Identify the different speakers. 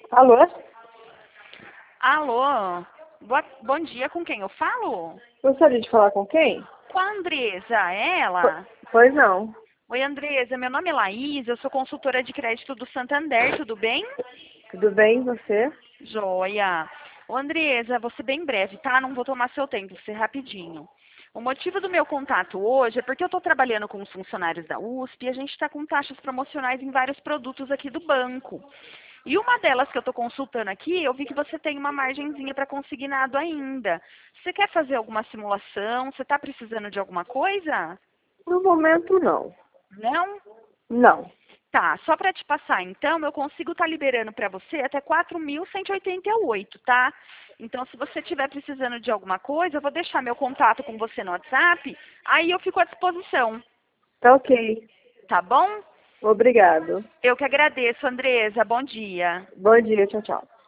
Speaker 1: Alô?
Speaker 2: Alô, bom dia, com quem eu falo?
Speaker 1: Gostaria de falar com quem?
Speaker 2: Com a Andresa, é ela?
Speaker 1: Pois não.
Speaker 2: Oi, Andresa, meu nome é Laís, eu sou consultora de crédito do Santander, tudo bem?
Speaker 1: Tudo bem, e você?
Speaker 2: Joia. Ô, Andresa, vou ser bem breve, tá? Não vou tomar seu tempo, vou ser rapidinho. O motivo do meu contato hoje é porque eu estou trabalhando com os funcionários da USP e a gente está com taxas promocionais em vários produtos aqui do banco. E uma delas que eu estou consultando aqui, eu vi que você tem uma margenzinha para consignado ainda. Você quer fazer alguma simulação? Você está precisando de alguma coisa?
Speaker 1: No momento, não.
Speaker 2: Não?
Speaker 1: Não.
Speaker 2: Tá, só para te passar, então, eu consigo estar liberando para você até 4.188, tá? Então, se você estiver precisando de alguma coisa, eu vou deixar meu contato com você no WhatsApp, aí eu fico à disposição,
Speaker 1: Tá ok.
Speaker 2: tá bom?
Speaker 1: Obrigado.
Speaker 2: Eu que agradeço, Andresa. Bom dia.
Speaker 1: Bom dia, tchau, tchau.